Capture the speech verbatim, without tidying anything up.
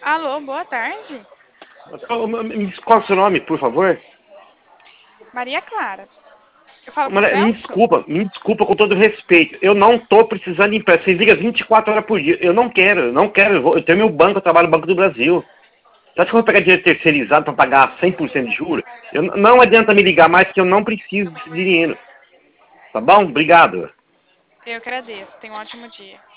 Alô, boa tarde. Oh, Me diz qual é o seu nome, por favor? Maria Clara. Eu falo com o Mas, me Celso? desculpa, me desculpa com todo respeito. Eu não tô precisando de empréstimo. Vocês ligam vinte e quatro horas por dia. Eu não quero, eu não quero. Eu, vou, eu tenho meu banco, eu trabalho no Banco do Brasil. Você acha que eu vou pegar dinheiro terceirizado para pagar cem por cento de juros? Eu, não adianta me ligar mais que eu não preciso desse dinheiro. Tá bom? Obrigado. Eu agradeço. Tenha um ótimo dia.